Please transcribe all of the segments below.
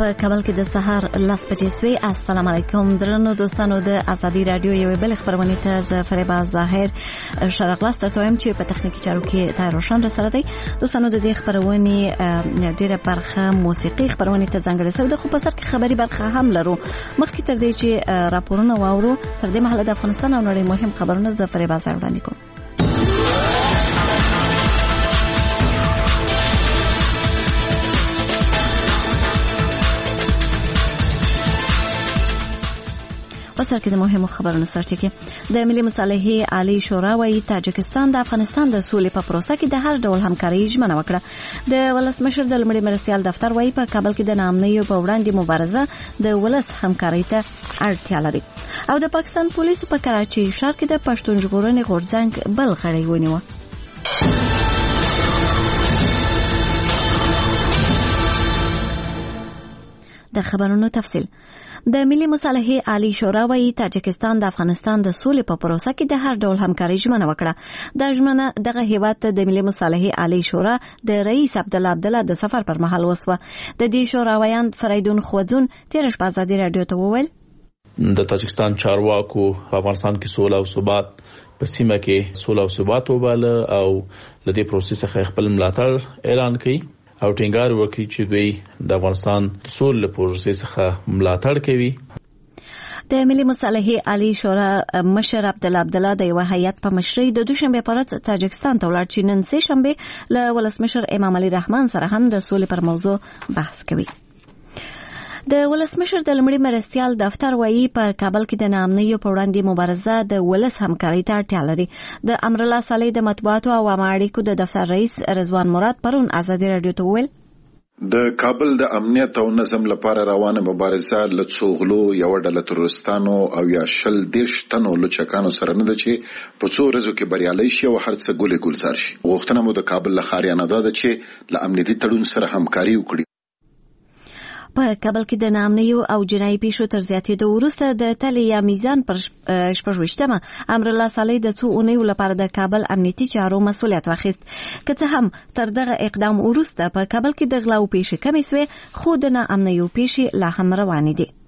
په کابل کې د سهار 10 بجې سوي. السلام علیکم درنو دوستانو د ازادي رادیو یو بل خبرونه ته ز فریبا ظاهر شرقلاس ترتویم چې په تخنیکی چارو کې تای روشن سره دی. دوستانو د دې خبرونه ډیره برخه موسیقي خبرونه ته ځانګړې سوي ده، خو په سر کې خبري برخه هم لرو. مخکې تر دې چې راپورونه واورو تر دې مهاله د افغانستان او نړۍ مهم خبرونه ز فریبا ظاهر وړاندې کوم. وسر کې د مهمو خبرونو سرچینه د ملي مصالحې عالی شورا وايي تاجکستان د افغانستان د سولې په پروسه کې د هر ډول همکاري ژمنه وکړه. د ولسمشر د لمړي مرستيال دفتر وايي په کابل کې د نامنیو په وړاندې مبارزه د ولس همکاري ته اړتیا لري. او د پاکستان پولیسو په کراچي ښار کې د پښتون ژغورنې غورځنګ بل غړی ونیو. د خبرونو تفصیل. د ملي مصالحې عالی شورا وايي تاجکستان د افغانستان د سولې په پروسه کې د هر ډول همکاري ژمنه وکړه. د ژمنه دغه هیواد د ملي مصالحې عالی شورا د رئیس عبدالله د سفر پر مهال وسوه. د دې شوراویان فریدون خوځون تیر شپه ازادي رادیو ته وویل د تاجکستان چارواکو په افغانستان کې سوله او ثبات په سیمه کې سوله او ثبات وباله او د دې پروسې څخه خپل ملاتړ اعلان کړي او ټینګار وکړي چې دوی د افغانستان د سولې پروسې څخه ملاتړ کوي. د ملي مصالحې عالی شورا مشر عبدالله د یو هیئت په مشرۍ د دوشنبه په ورځ تاجکستان ته ولاړ چې نن سه شنبه له ولسمشر امام علي رحمان سره هم د سولې پر موضوع بحث کوي. د ولسمشر د لمړي مرستيال دفتر وايي په کابل کې د نامنیو په وړاندې مبارزه د ولس همکاري ته اړتیا لري. د امرالله صالح د مطبوعاتو او عامه اړیکو د دفتر رئیس رضوان مراد پرون ازادي رادیو ته وویل د کابل د امنیت او نظم لپاره روانه مبارزه له څوغلو یو ډله ترورستانو او یا شل دیش تنو لچکانو سره نه ده چې په څو ورځو کې بریالي شي او هر څه ګولې ګلزار شي. غوښتنه مو د کابل له ښاریانو ده چې له امنیتي تړون سره همکاري وکړي. په کابل کې د نامنیو او جنایي پیښو تر زیاتېدو وروسته د تلې یا میزان پر 28مه امرالله صالح د څو اونیو لپاره د کابل امنیتي چارو مسؤلیت واخیست. که څه هم تر دغه اقدام وروسته په کابل کې د غلاو پیښې کمې سوې، خو د نامنیو پیښې لا هم روانې دي.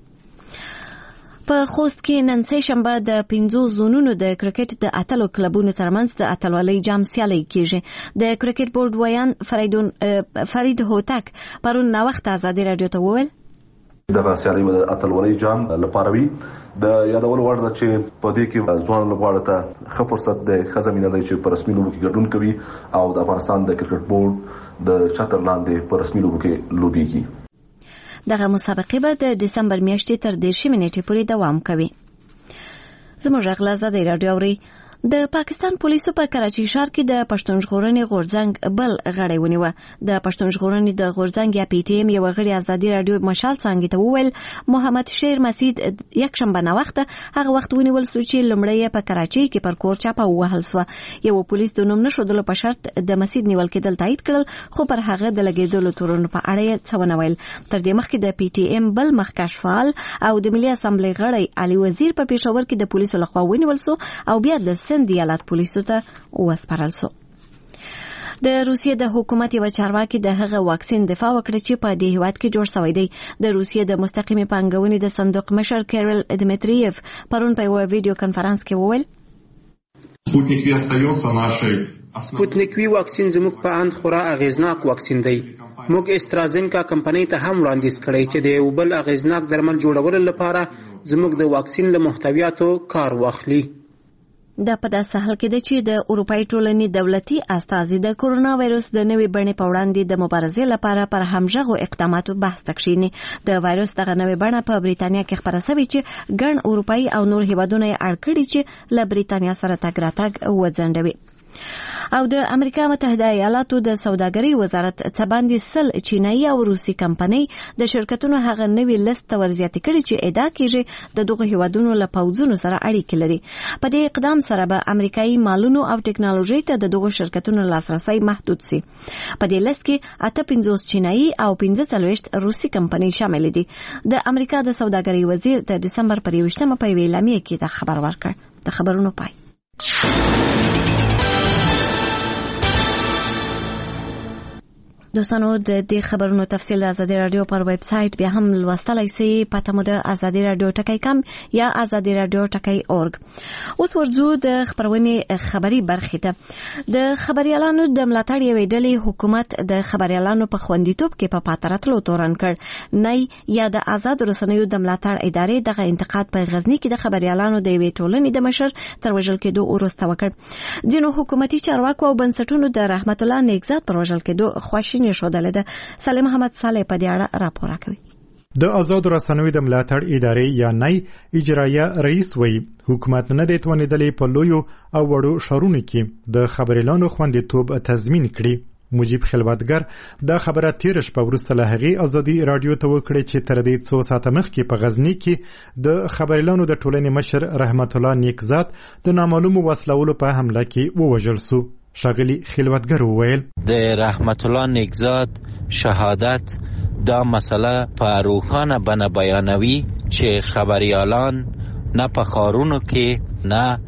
په خوست کې نن سه شنبه د 15 زونونو د کرکټ د اتلو کلبونو ترمنځ د اتلولۍ جام سیالي کیږي. د کرکټ بورډ ویان فرید هوتک پرون نو وخت ازادي رادیو ته وویل د سیالي د اتلولۍ جام لپاره وی د یادول وړ ده چې په دې کې ځوان لپاره ته ښه فرصت د خزمینه دی چې په رسمي لوبو کې ګډون کوي او د افغانستان د کرکټ بورډ د چتر لاندې په رسمي لوبو کې لوبيږي. دغه مسابقه به د دسمبر میاشتې تر 10 نیټې پورې دوام کوي. زموږ غلا زده رادیو اوري. د پاکستان پولیسو په کراچي ښار کې د پښتون ژغورنې غورځنګ بل غړی ونیو. د پښتون ژغورنې د غورځنګ یا پی ټی ایم یو غړي ازادي رادیو مشال څنګه ته وویل محمد شیر مسید یک شنبه نه وخت هغه وخت ونیول سو چې لمړی په کراچي کې پر کور چاپه وهل سو. یو پولیس د نوم نشودلو په شرط د مسید نیول کېدل تایید کړل، خو پر هغه د لګیدلو تورونو په اړه څه ونه ویل. تر دې مخکې د پی ټی ایم بل مخکښ فعال او د ملي اسمبلی غړی علي وزیر په پېښور کې د پولیسو لخوا ونیول سو او بیا د سند ایالت پولیسو ته وسپارل سو. د روسیې د حکومت یو چارواکي د هغه واکسین دفاع وکړه چې په دې هیواد کې جوړ شوی دی. د روسیې د مستقیمي پانګونې د صندوق مشر کیرل دمیتریف پرون په یو ویډیو کانفرنس کې وویل سپوتنیک واکسین زموږ په اند خورا اغیزناک واکسین دی. موږ استرازینکا کمپنۍ ته هم وړاندیز کړی چې د یو بل اغیزناک درمل جوړولو لپاره زموږ د واکسین له محتویاتو کار واخلي. د په داسې حال کې ده چې د اروپای ټولنې دولتي استازي د کورونا وایرس د نوې بڼې په وړاندې د مبارزې لپاره پر همغږو اقداماتو بحث تکشینی. د وایرس دغه نوې بڼه په بریتانیا کې خبره شوې چې ګڼ اروپایي او نور هیوادونه یې اړ کړي چې له بریتانیا سره تګ راتګ وځنډوي. او د امریکا متحده ایالاتو د سوداګرۍ وزارت څباندې سل چینایي او روسي کمپنۍ د شرکتونو هغه نوې لیست ورزیاتې کړي چې ادعا کیږي د دغه هیوادونو له پوځونو سره اړیکې لري. په دې اقدام سره به امریکایي مالونو او ټکنالوژي ته د دغه شرکتونو لاسرسي محدود سي. په دې لیست کې 58 چینایي او 45 روسي کمپنۍ شامل دي. د امریکا د سوداګرۍ وزیر د دسمبر پر 21مه په اعلامیه کې د خبر ورکړ. د خبرونو پای. دوستانو د دې خبرونو تفصیل د ازادي رادیو پر ویب سټ بیا هم لوستلای شئ. پته مو د ازادي رادیو ټکی کم یا ازادي رادیو ټکی اورګ. اوس ورځو د خبرونې خبري برخې ته. د خبريالانو د ملاتړ یوې ډلې حکومت د خبريالانو په خوندیتوب کې په پاترتلو تورن کړ. نه یا د آزاد رسنیو د ملاتړ ادارې دغه انتقاد په غزنی کې د خبريالانو د یوې ټولنې د مشر تر وژل کېدو وروسته وکړ. ځینو حکومتي چارواکو او بنسټونو د رحمت الله نیکزاد پر وژل کېدو خواشیني شودله ده. سالم محمد صالح په دې اړه راپور راکوي. د آزاد رسنیو د ملاتړ ادارې یا نای اجرایه رئیس وی حکومت نه د توانیدلې په لویو او وړو شارونو کې د خبريالانو خوندیتوب تضمین کړي. مجيب خلوتګر دا خبره تیر شپه وروسته له هغې ازادي رادیو ته وکړه چې تر دې څو ساعته مخکې په غزنی کې د خبريالانو د ټولنې مشر رحمت الله نیکزاد د نامعلومو وسلوالو په حمله کې ووژل شو. شاغلی خلوتګر وویل د رحمت الله نیکزاد شهادت دا مسئله په روښانه بڼه بیانوي چې خبريالان نه په ښارونو کې نه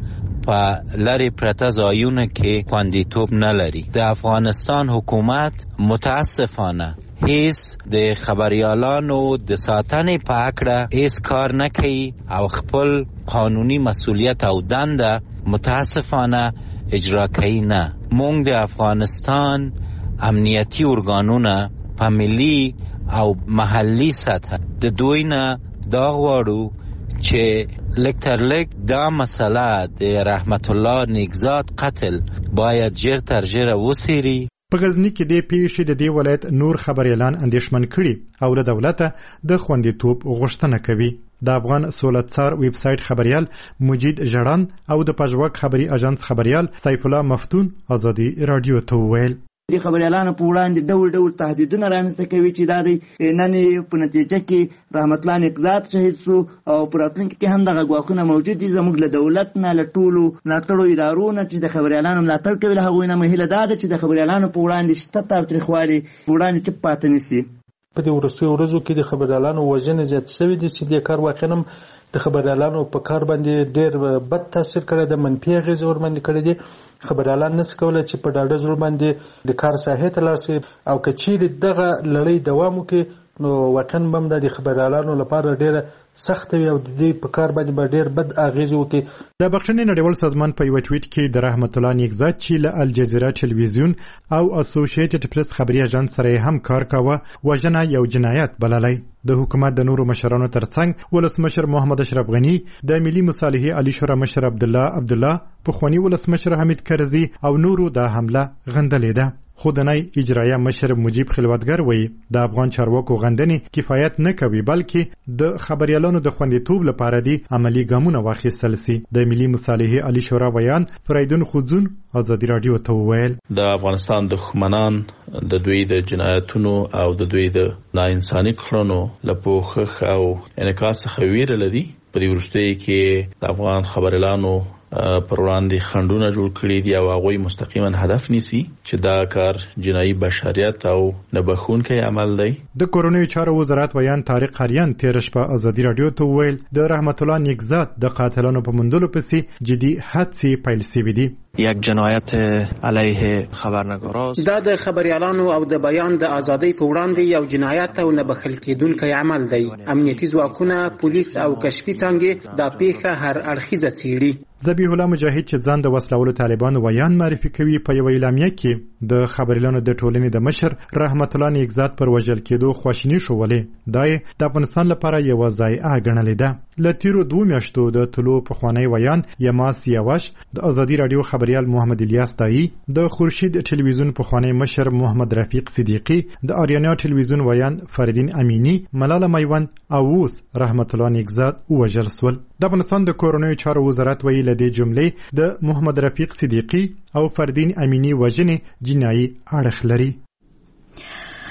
په لرې پرته ځایونو کې خوندیتوب نه لري. د افغانستان حکومت متاسفانه هیڅ د خبريالانو د ساتنې په اړه هیڅ کار نه کوي او خپل قانوني مسؤلیت او دنده متاسفانه اجرا کوي نه. مونږ د افغانستان امنیتي ارګانونه په ملي او محلي سطح د دوی نه دا غواړو چې لږ تر لږ دا مسله د رحمت الله نیکزاد قتل باید ژر تر ژره وڅیړي. په غزنی کې د پیښې د دې ولایت نور خبريالان اندېښمن کړي او له دولته د خوندیتوب غوښتنه کوي. د افغان سولتسار ویب سټ خبريال مجید جړان او د پژواک خبري اژانس خبريال سیف الله مفتون ازادي رادیو ته ویل د خبريالانو په وړاندې ډول ډول تهدیدونه رامنځته کوي چې دا د نن په نتیجه کې رحمت الله نیکزاد شهید شو او په راتلونکي کې هم دغه ګواښونه موجود دي. زموږ له دولت نه له ټولو ملاتړو ادارو نه چې د خبريالانو ملاتړ کوي له هغوی نه مهیله دا ده چې د خبريالانو په وړاندې شته تاوتریخوالي په وړاندې چپ پاتې نشي. په دې وروستیو ورځو کې د خبريالانو وژنې زیات شوي دي چې دې کار واقعا د خبريالانو په کار باندې ډېر بد تاثیر کړی د منفي اغېزې ورباندې کړی دي. خبريالان نشي کولی چې په ډاډه زړه باندې د کار ساحې ته لاړ شي او که چیرې دغه لړۍ دوام وکړي نو واقعا به د خبريالانو لپاره ډېره سخت وي او د دوی په کار باندې به ډېر بد اغېزې وکړي. د بخښنې نړیوال سازمان په یو ټویټ کې د رحمت الله نیکزاد چې له الجزیره ټلویزیون او اسوسییټډ پریس خبري اژانس سره هم کار کاوه وژنه یو جنایت بللی. د حکومت د نورو مشرانو ترڅنګ ولسمشر محمد اشرف غنی د ملي مصالحې علي شورا مشر عبدالله پخوانی ولسمشر حمید کرزي او نورو د حمله غندلې ده. خو د نای اجرایه مشر مجيب خلوتګر وایي د افغان چارواکو غندنې کفایت نه کوي بلکې د خبريالانو د خوندیتوب لپاره دي عملی ګامونه واخیستل سي. د ملي مصالحې علي شورا ویان فریدون خودزون ازادي رادیو ته وویل د افغانستان دښمنان د دوی د جنایتونو او د دوی د ناانساني کړنو لپوخخ او انعکاس خویره لدی. په دې وروستۍ کې د افغان خبريالانو پر وړاندې خنډونه جوړ کړي دي او هغوی مستقیما هدف نیسي چې دا کار جنایي بشریت او نه بخښونکی عمل دی. د کورونوي چارو وزارت ویان طارق قریان تیر شپه ازادي رادیو ته ویل د رحمت الله نیکزاد د قاتلانو په موندلو پسې جدي هڅې پیل شوي دي. یک جنایت علیه خبرنگاراست. دا د خبريالانو او د بیان د ازادۍ په وړاندې یو جنایت او نه بخښل کېدونکی عمل دی. امنیتي ځواکونه، پولیس او کشفي څانګې دا پیښه هر اړخیزه څېړي. ذبیح الله مجاهد چې ځان د وسلوالو طالبانو ویان معرفي کوي په یو اعلامیه کې د خبريالانو د ټولنې د مشر رحمت الله نیکزاد پر وژل کېدو خواشیني شولې. دا د افغانستان لپاره یو ضایعه ګڼلې ده. له تیرو 2 میاشتو د طلوع پخوانی ویان یماس یواش د ازادي رادیو خبريال محمد الیاس دایی د خورشید ټلویزیون پخوانی مشر محمد رفیق صدیقی د آریانا ټلویزیون ویان فریدین امینی ملاله میوند او اوس رحمت الله نیکزاد وژل شول. د افغانستان د کورونوي چارو وزارت ویل د جملې د محمد رفیق صدیقی او فردین امینی وژنې جنایي اړخ لري.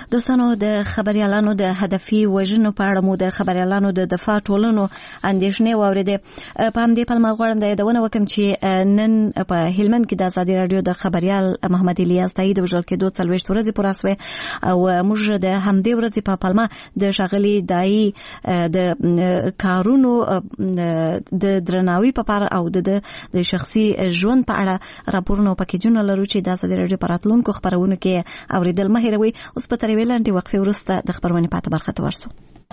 دوستانو د خبريالانو د هدفي وژنو په اړه مو د خبريالانو د دفاع ټولنو اندېښنې واوریدې. په همدې پلمه غواړم د یادونه وکم چې نن په هلمند کې د ازادي رادیو د خبريال محمد الیاس تایید د وژل کېدو 40 ورځې پوره شوه او موږ د همدې ورځې په پلمه د شاغلي دای د کارونو د درناوي په اړه او د شخصي ژوند په اړه راپورونه پکېجونه لرو چې د ازادي رادیو پراتلونکو خبرونه کې اوریدل مهیروي. اوس په تریوي لاندې وقفه ورسته د خبرونه پاتې برخه ته ورسو.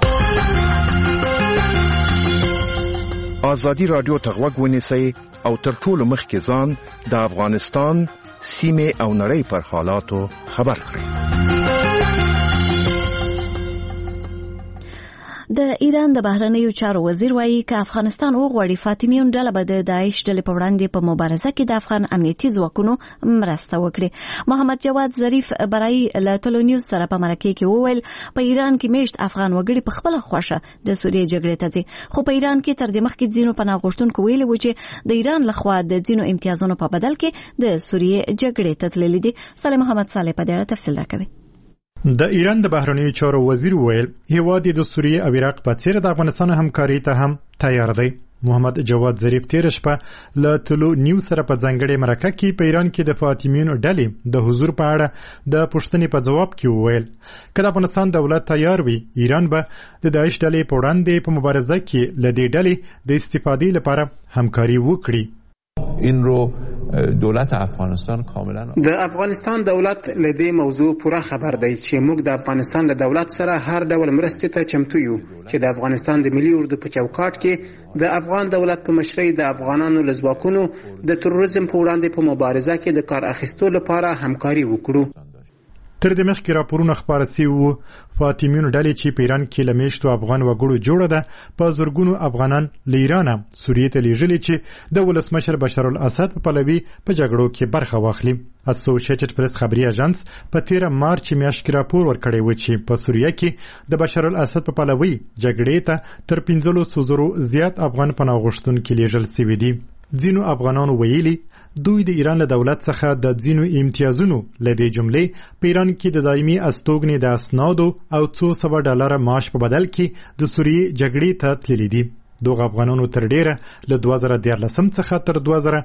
ازادي رادیو ته غوږ ونیسئ او تر ټولو مخکې ځان د افغانستان سیمه او نړۍ پر حالاتو خبر کړئ. د ایران د بهرنیو چارو وزیر وایي چې افغانستان وغواړي فاطمیون ډله به د داعش ډلې په وړاندې په مبارزه کې د افغان امنیتي ځواکونو مرسته وکړي. محمد جواد ظریف برای له ټولو نیوز سره په مرکه کې وویل په ایران کې میشت افغان وګړي په خپل خوښه د سوریې جګړې ته ځي، خو په ایران کې تر دې مخکې ځینو پناه غوښتونکو ویلي و چې د ایران لخوا د ځینو امتیازونو په بدل کې د سوریې جګړې ته تللي دي. صالح محمد صالح په دې اړه تفصیل راکوي. د ایران د بهرنیو چارو وزیر ویل هیواد د سوریې او عراق په څیر د افغانستان همکاري ته هم تیار دی. محمد جواد ظریف تیر شپه له ټولو نیوز سره په ځانګړې مرکه کې په ایران کې د فاطمیونو ډلې د حضور په اړه د پوښتنې په جواب کې وویل کله افغانستان دولت تیار وي ایران به د داعش ډلې په وړاندې په مبارزه کې له دې ډلې د استفادې لپاره همکاري وکړي. این رو دولت افغانستان کاملا د افغانستان دولت له دې موضوع پوره خبر دی چې موږ د افغانستان له دولت سره هر ډول مرستې ته چمتو یو چې د افغانستان د ملي اردو په چوکاټ کې د افغان دولت په مشرۍ د افغانانو له ځواکونو د تروریزم په وړاندې په مبارزه کې د کار اخیستو لپاره همکاري وکړو. تر دې مخکې راپورونه خپاره شوي وو فاطمیون ډلې چې په ایران کې له میشتو افغان وګړو جوړه ده په زرګونو افغانان له ایرانه سوریې ته لیږلي چې د ولسمشر بشار الاسد په پلوي په جګړو کې برخه واخلي. اسوسییټډ پریس خبري اژانس په 13 مارچ میاشت کې راپور ورکړی و چې په سوریه کې د بشار الاسد په پلوي جګړې ته تر 1500 زیات افغان پناه غوښتونکي لیږل شوي دي. ځینو افغانانو ویلي دوی د ایران له دولت څخه د ځینو امتیازونو له دې جملې په ایران کې د دایمي استوګنې د اسنادو او $200 معاش په بدل کې د سوریې جګړې ته تللي دي. دغه افغانانو تر ډیره له 2013 څخه تر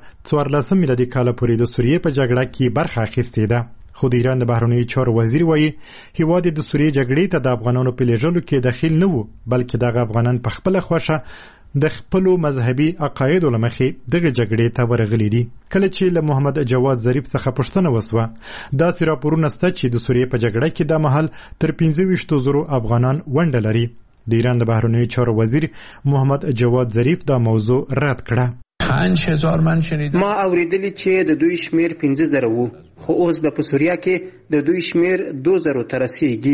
2014 میلادي کال پورې د سوریې په جګړه کې برخه اخیستې ده. خو د ایران د بهرنیو چارو وزیر وایي هیواد د سوریې جګړې ته د افغانانو په لیږلو کې دخیل نه وو بلکې دغه افغانان په خپل خوښه د خپلو مذهبي عقایدو له مخې دغه جګړې ته ورغلي دي. کله چې له محمد جواد ظریف څخه پوښتنه وسوه داسې راپورونه شته چې د سوریې په جګړه کې د مهال تر 25,000 افغانان ونډه لري. د ایران د بهرنیو چارو وزیر محمد جواد ظریف دا موضوع رد کړه. 5000 من شنیدم ما اوریدلی چې د دوی شمیر 15000 وو خو اوس په سوریه کې د دوی شمیر 2000 ته رسیدي.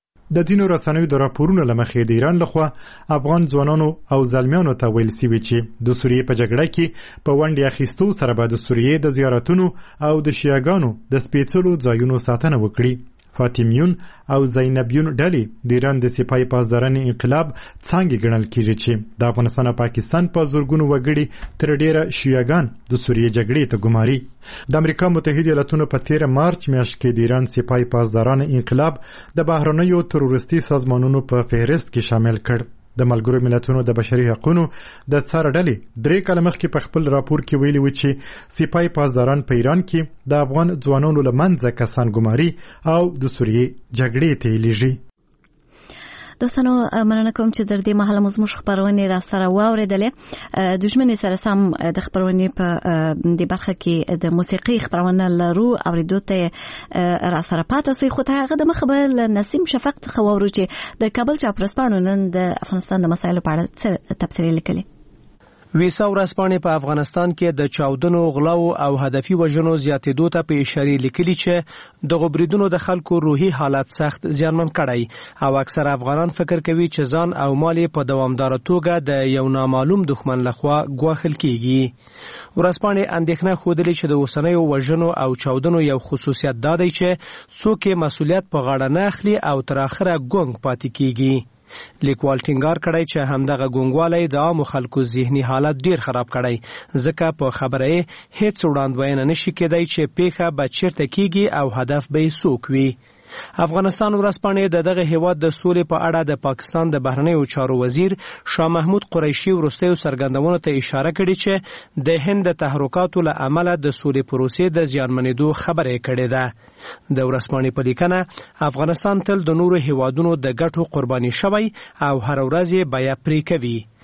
د ځینو رسنیو د راپورونو له مخې د ایران لخوا افغان ځوانانو او زلمیانو ته ویل شوي چې د سوریې په جګړه کې په ونډې اخیستو سره به د سوریې د زیارتونو او د شیعاګانو د سپېڅلو ځایونو ساتنه وکړي. فاطمیون او زینبیون ډلې د ایران د سپاه پاسدارانې انقلاب څانګې ګڼل کیږي چې د افغانستان او پاکستان په زورګونو وګړي تر ډیره شیعاګان د سوریې جګړې ته ګماري. د امریکا متحده ایالاتونو په 13 مارچ میاشت کې د ایران سپاه پاسدارانې انقلاب د بهرنیو تروریستي سازمانونو په فهرست کې شامل کړ. د ملګرو ملتونو د بشري حقوقو د څار ډلې 3 کال مخکې په خپل راپور کې ویلي و چې سپاه پاسداران په ایران کې د افغان ځوانانو لمنځه کسان ګماري او د سوریې جګړې ته لیږي. دوستانو مننه کوم چې در دې مهال موږ خبرونه را سره واوریدلې. دښمن سره سم د خبرونه په دې برخه کې د موسیقي خبرونه لرو اوریدو ته را سره پاتې سي. خو هغه د مخبر نسیم شفق څخه وورو چې د کابل چاپرسپانو نن د افغانستان د مسایلو په اړه تفسیر لیکلي. ویسا ورځپاڼې په افغانستان کې د چاودنو غلاو او هدفي وژنو زیاتېدو ته په اشاره لیکلي چې د غبرګونو د خلکو روحي حالت سخت زیانمن کړی او اکثر افغانان فکر کوي چې ځان او مال په دوامداره توګه د یو نامعلوم دښمن لخوا ګواښل کیږي. ورځپاڼې اندېښنه ښودلې چې د اوسنیو وژنو او چاودنو یو خصوصیت دا دی چې څوک مسؤلیت په غاړه نه اخلي او تر اخره ګونګ پاتې کیږي. لیکوال ټینګار کړی چې همدغه ګونګوالی د عامو خلکو ذهني حالت ډیر خراب کړی ځکه په خبره هیڅ وړاندوینه نشي کېدای چې پیښه به چیرته کیږي او هدف به څوک وي. افغانستان ورځپاڼې د دغه هیواد د سولې په اړه د پاکستان د بهرنیو چارو وزیر شاه محمود قریشي وروستیو څرګندونو ته اشاره کړې چې د هند د تحرکاتو له امله د سولې پروسې د زیانمنېدو خبره یې کړې ده. د ورځپاڼې په لیکنه افغانستان تل د نورو هیوادونو د ګټو قرباني شوی او هر ورځ یې بیه پرې کوي.